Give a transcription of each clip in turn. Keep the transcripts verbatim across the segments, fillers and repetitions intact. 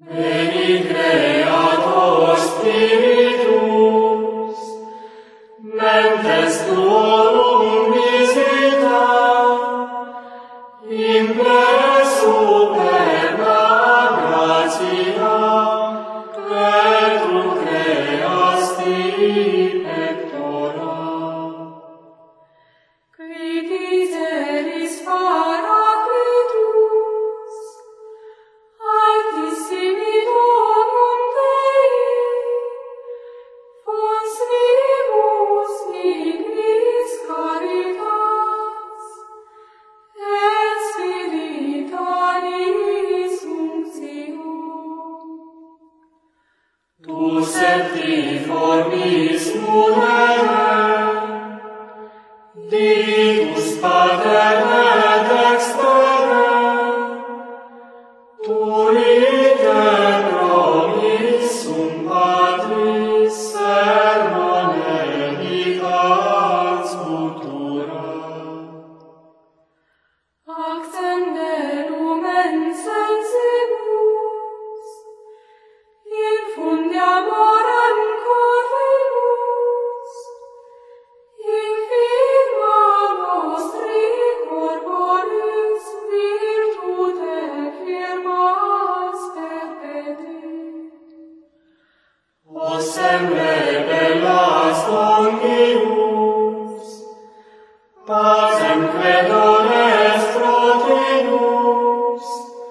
Veni Creator Spiritus, mentes tuorum visita, impressu perna gratia, et tu creasti pectora. Qui diceris Paracletus, altissimi dorum Dei, fons vivus ignis caritas, et spiritualis unctium. Tu septiformis mudere, ditus paterne dextere, turite promissum Patris sermone dicans futura. Accende lumen sensibus, infundi amorem corpus, infirma nostri corporis virtute firmas perpetuit. Ossemne bellas omnibus, pacem credores protinus,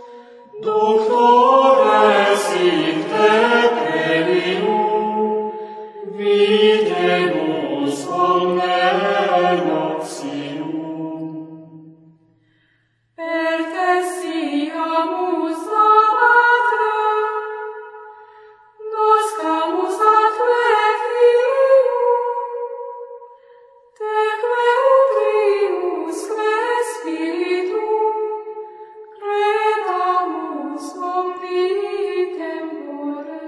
ductores icte prelium, vitemus omne noxium. Per te siamus abatre, noscamus atque filium, teque utriusque spiritum, credamus omni tempore.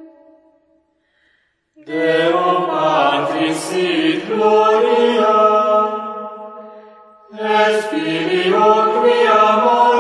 Deo Patris sit gloria, et Filio qui amor